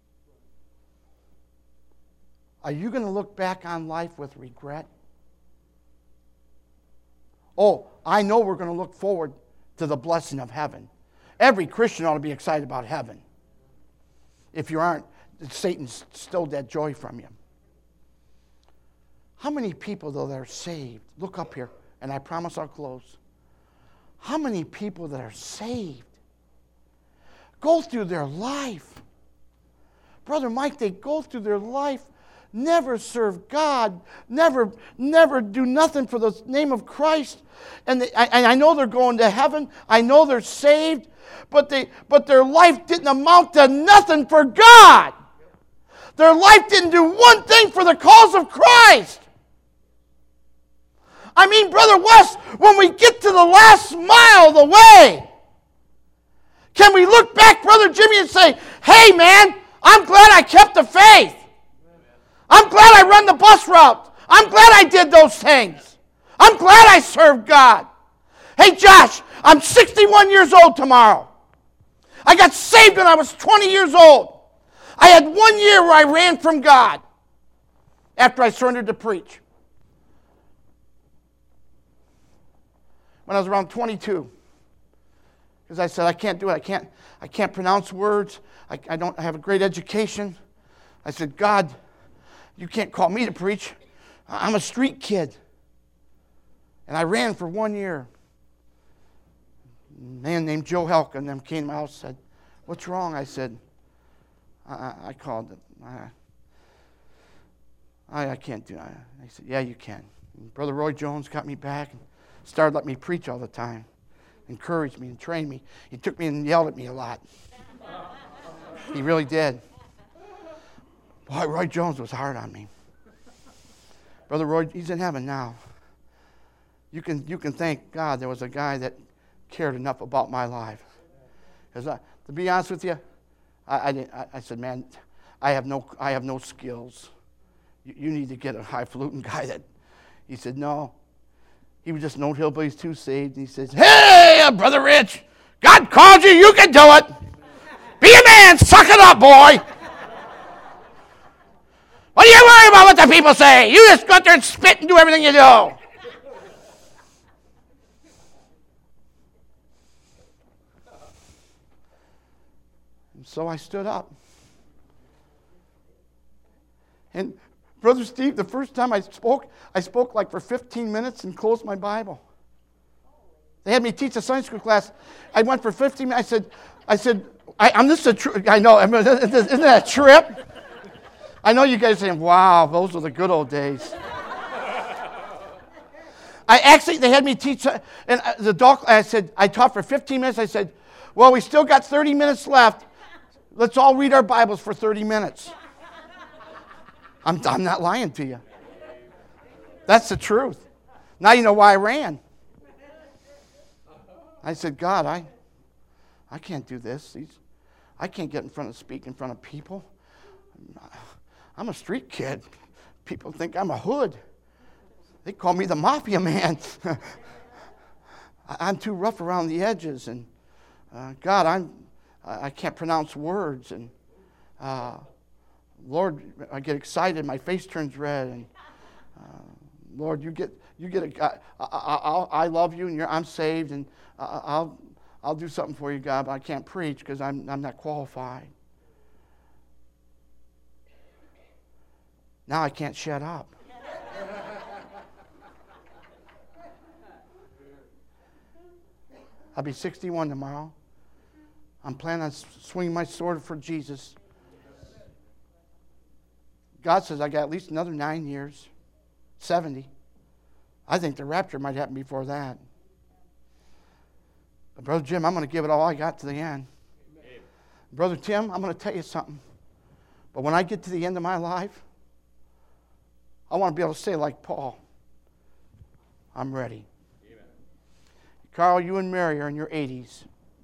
Are you going to look back on life with regret? Oh, I know we're going to look forward to the blessing of heaven. Every Christian ought to be excited about heaven. If you aren't, Satan's stole that joy from you. How many people, though, that are saved? Look up here, and I promise I'll close. How many people that are saved go through their life? Brother Mike, they go through their life, never serve God, never, never do nothing for the name of Christ. And, they, I, I know they're going to heaven. I know they're saved, but they, but their life didn't amount to nothing for God. Their life didn't do one thing for the cause of Christ. I mean, Brother West, when we get to the last mile of the way, can we look back, Brother Jimmy, and say, hey, man, I'm glad I kept the faith. I'm glad I run the bus route. I'm glad I did those things. I'm glad I served God. Hey, Josh, I'm sixty-one years old tomorrow. I got saved when I was twenty years old. I had one year where I ran from God after I surrendered to preach. When I was around twenty-two. Because I said, I can't do it. I can't, I can't pronounce words. I, I don't have a great education. I said, God, you can't call me to preach. I'm a street kid. And I ran for one year. A man named Joe Helka and them came to my house and said, what's wrong? I said, I, I called it. I, I, I can't do it. I said, yeah, you can. And Brother Roy Jones got me back and started letting me preach all the time. Encouraged me and trained me. He took me and yelled at me a lot. He really did. Boy, Roy Jones was hard on me. Brother Roy, he's in heaven now. You can you can thank God there was a guy that cared enough about my life. Because I, to be honest with you, I I, didn't, I I said, man, I have no I have no skills. You, you need to get a highfalutin guy that. He said, no. He was just an old hillbilly's too saved. And he says, hey, Brother Rich, God called you. You can do it. Be a man. Suck it up, boy. What do you worry about what the people say? You just go out there and spit and do everything you do. And so I stood up. And Brother Steve, the first time I spoke, I spoke like for fifteen minutes and closed my Bible. They had me teach a Sunday school class. I went for fifteen minutes. I said, I said, I, I'm this a trip. I know, isn't that a trip? I know you guys are saying, wow, those were the good old days. I actually, they had me teach, and the doc, I said, I taught for fifteen minutes. I said, well, we still got thirty minutes left. Let's all read our Bibles for thirty minutes. I'm, I'm not lying to you. That's the truth. Now you know why I ran. I said, God, I, I can't do this. These, I can't get in front of, speak in front of people. I'm a street kid. People think I'm a hood. They call me the mafia man. I'm too rough around the edges, and uh, God, I'm I can't pronounce words, and uh, Lord, I get excited, my face turns red, and uh, Lord, you get you get a I, I, I love you, and you're, I'm saved, and I'll I'll do something for you, God, but I can't preach because I'm I'm not qualified. Now I can't shut up. I'll be sixty-one tomorrow. I'm planning on swinging my sword for Jesus. God says I got at least another nine years, seventy. I think the rapture might happen before that. But Brother Jim, I'm going to give it all I got to the end. Amen. Brother Tim, I'm going to tell you something. But when I get to the end of my life, I want to be able to say like Paul, I'm ready. Amen. Carl, you and Mary are in your eighties.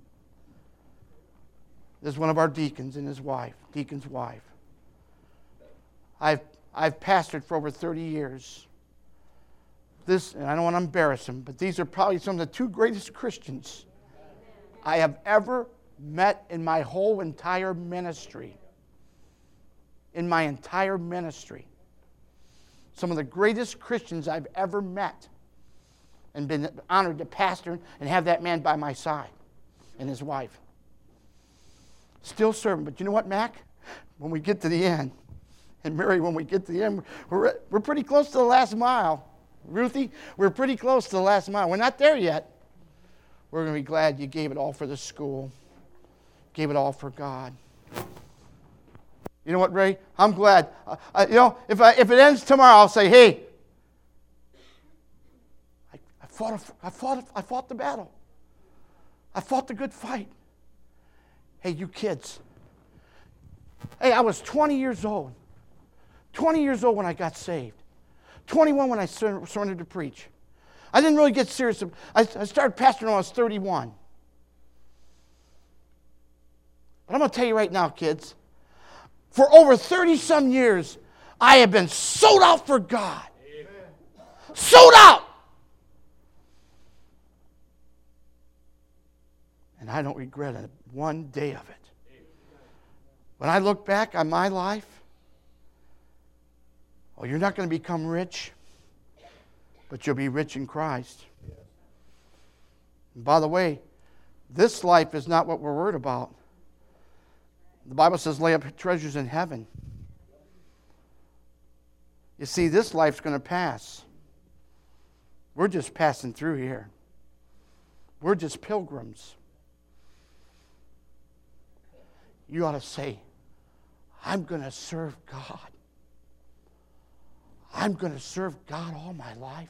This is one of our deacons and his wife, deacon's wife. I've I've pastored for over thirty years. This, and I don't want to embarrass them, but these are probably some of the two greatest Christians I have ever met in my whole entire ministry. In my entire ministry. Some of the greatest Christians I've ever met, and been honored to pastor and have that man by my side and his wife. Still serving. But you know what, Mac? When we get to the end, and Mary, when we get to the end, we're, we're pretty close to the last mile. Ruthie, we're pretty close to the last mile. We're not there yet. We're going to be glad you gave it all for the school. Gave it all for God. You know what, Ray? I'm glad. Uh, uh, you know, if I, if it ends tomorrow, I'll say, hey, I, I, fought a, I, fought a, I fought the battle. I fought the good fight. Hey, you kids. Hey, I was twenty years old. twenty years old when I got saved. twenty-one when I sur- surrendered to preach. I didn't really get serious. I, I started pastoring when I was thirty-one. But I'm going to tell you right now, kids, for over thirty-some years, I have been sold out for God. Amen. Sold out! And I don't regret it, one day of it. When I look back on my life, oh, you're not going to become rich, but you'll be rich in Christ. And by the way, this life is not what we're worried about. The Bible says, lay up treasures in heaven. You see, this life's going to pass. We're just passing through here. We're just pilgrims. You ought to say, I'm going to serve God. I'm going to serve God all my life.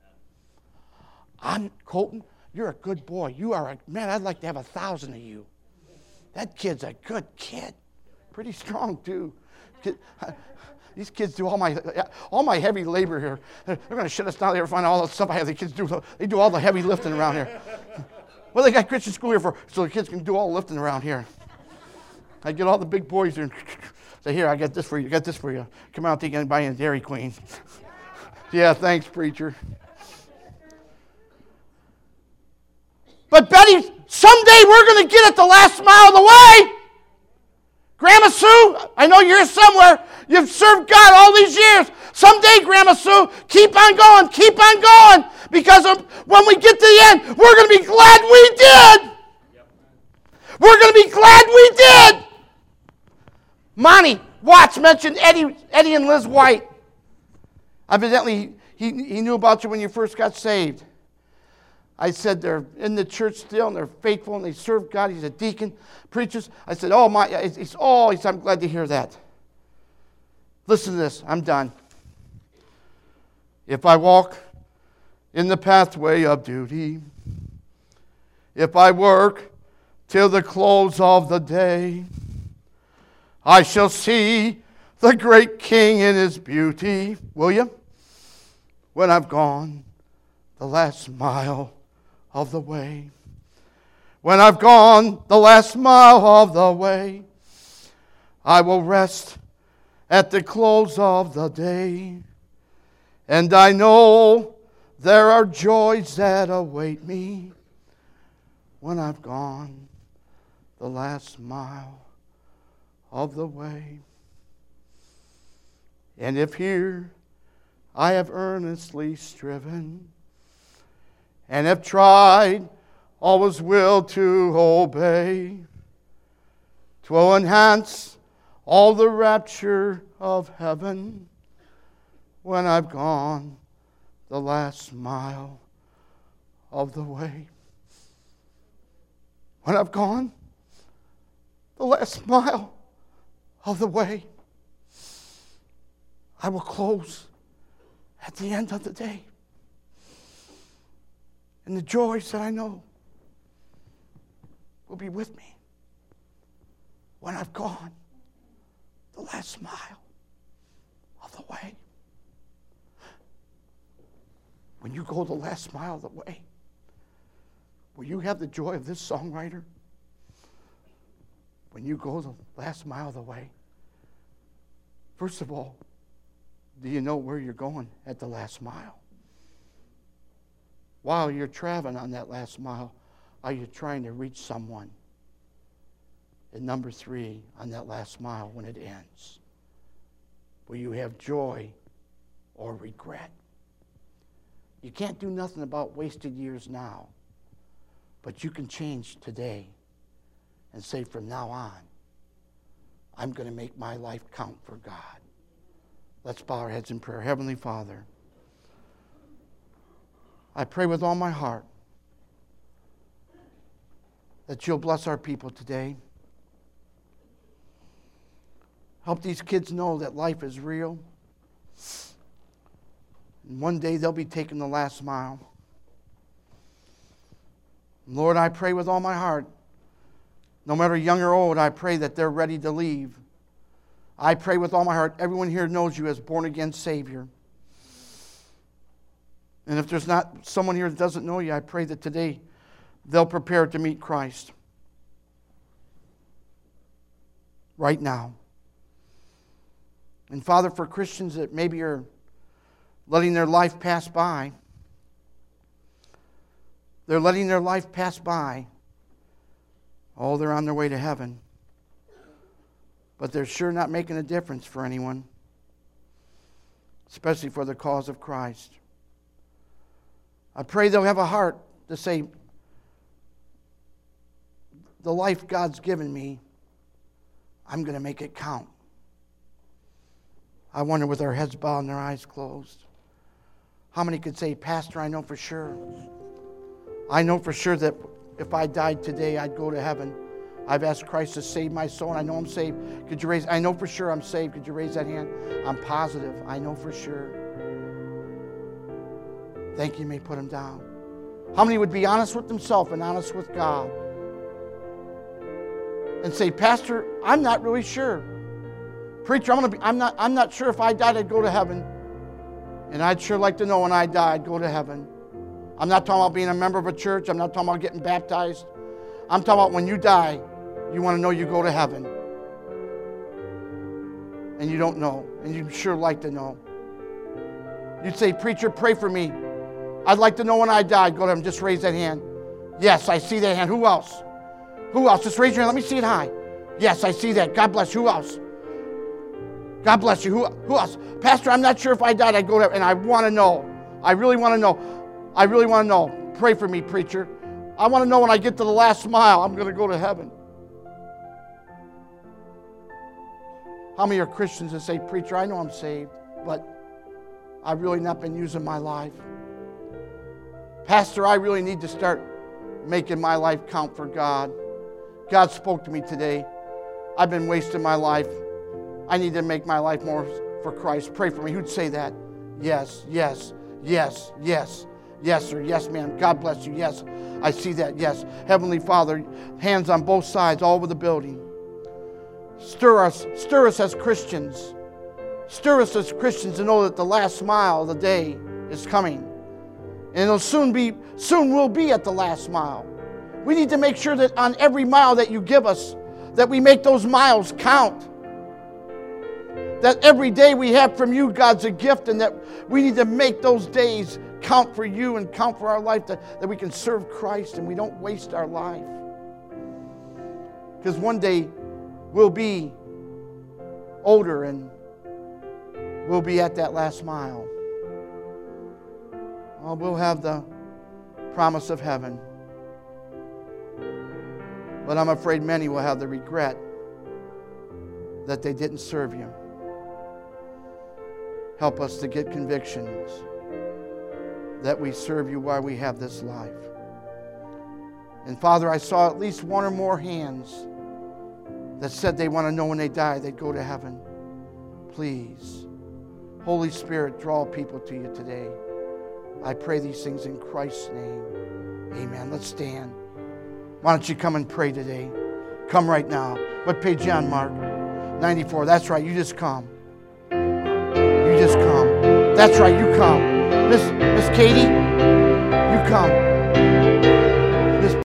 I'm, Colton, you're a good boy. You are a, man, I'd like to have a thousand of you. That kid's a good kid. Pretty strong, too. Kid, these kids do all my all my heavy labor here. They're going to shut us down there and find all the stuff I have the kids do. They do all the heavy lifting around here. Well, they got Christian school here for, so the kids can do all the lifting around here. I get all the big boys here and say, here, I got this for you. I got this for you. Come out, take anybody in Dairy Queen. Yeah, thanks, preacher. But Betty, someday we're going to get at the last mile of the way. Grandma Sue, I know you're somewhere. You've served God all these years. Someday, Grandma Sue, keep on going, keep on going. Because of, when we get to the end, we're going to be glad we did. Yep. We're going to be glad we did. Monty Watts mentioned Eddie, Eddie and Liz White. Evidently, he, he knew about you when you first got saved. I said they're in the church still and they're faithful and they serve God. He's a deacon, preaches. I said, oh my, it's, it's oh, he said, I'm glad to hear that. Listen to this, I'm done. If I walk in the pathway of duty, if I work till the close of the day, I shall see the great King in his beauty. Will you? When I've gone the last mile of the way. When I've gone the last mile of the way, I will rest at the close of the day. And I know there are joys that await me when I've gone the last mile of the way. And if here I have earnestly striven and have tried always will to obey, 'twill enhance all the rapture of heaven when I've gone the last mile of the way. When I've gone the last mile of the way, I will close at the end of the day. And the joys that I know will be with me when I've gone the last mile of the way. When you go the last mile of the way, will you have the joy of this songwriter? When you go the last mile of the way, first of all, do you know where you're going at the last mile? While you're traveling on that last mile, are you trying to reach someone? And number three, on that last mile when it ends, will you have joy or regret? You can't do nothing about wasted years now, but you can change today and say, from now on, I'm going to make my life count for God. Let's bow our heads in prayer. Heavenly Father, I pray with all my heart that you'll bless our people today. Help these kids know that life is real. And one day they'll be taking the last mile. Lord, I pray with all my heart, no matter young or old, I pray that they're ready to leave. I pray with all my heart, everyone here knows you as born-again Savior. And if there's not someone here that doesn't know you, I pray that today they'll prepare to meet Christ. Right now. And Father, for Christians that maybe are letting their life pass by, they're letting their life pass by. Oh, they're on their way to heaven. But they're sure not making a difference for anyone, especially for the cause of Christ. I pray they'll have a heart to say, the life God's given me, I'm going to make it count. I wonder, with our heads bowed and their eyes closed, how many could say, Pastor, I know for sure. I know for sure that if I died today, I'd go to heaven. I've asked Christ to save my soul, and I know I'm saved. Could you raise, I know for sure I'm saved. Could you raise that hand? I'm positive. I know for sure. Thank you. You may put them down. How many would be honest with themselves and honest with God? And say, Pastor, I'm not really sure. Preacher, I'm gonna be, I'm not, I'm not sure if I died, I'd go to heaven. And I'd sure like to know when I die, I'd go to heaven. I'm not talking about being a member of a church. I'm not talking about getting baptized. I'm talking about when you die, you want to know you go to heaven. And you don't know. And you'd sure like to know. You'd say, Preacher, pray for me. I'd like to know when I die. Go to heaven. Just raise that hand. Yes, I see that hand. Who else? Who else? Just raise your hand. Let me see it high. Yes, I see that. God bless you. Who else? God bless you. Who, who else? Pastor, I'm not sure if I died, I'd go to heaven. And I want to know. I really want to know. I really want to know. Pray for me, preacher. I want to know when I get to the last mile, I'm going to go to heaven. How many are Christians that say, Preacher, I know I'm saved, but I've really not been using my life. Pastor, I really need to start making my life count for God. God spoke to me today. I've been wasting my life. I need to make my life more for Christ. Pray for me. Who'd say that? Yes, yes, yes, yes. Yes, sir. Yes, ma'am. God bless you. Yes, I see that. Yes. Heavenly Father, hands on both sides, all over the building. Stir us. Stir us as Christians. Stir us as Christians to know that the last mile of the day is coming. And it'll soon be, soon we'll be at the last mile. We need to make sure that on every mile that you give us, that we make those miles count. that every day we have from you, God's a gift, and that we need to make those days count for you and count for our life, that, that we can serve Christ and we don't waste our life. Because one day we'll be older and we'll be at that last mile. Oh, we'll have the promise of heaven. But I'm afraid many will have the regret that they didn't serve you. Help us to get convictions that we serve you while we have this life. And Father, I saw at least one or more hands that said they want to know when they die they'd go to heaven. Please, Holy Spirit, draw people to you today. I pray these things in Christ's name. Amen. Let's stand. Why don't you come and pray today? Come right now. What page you on, Mark? ninety-four. That's right. You just come. You just come. That's right. You come. Miss Miss Katie, you come.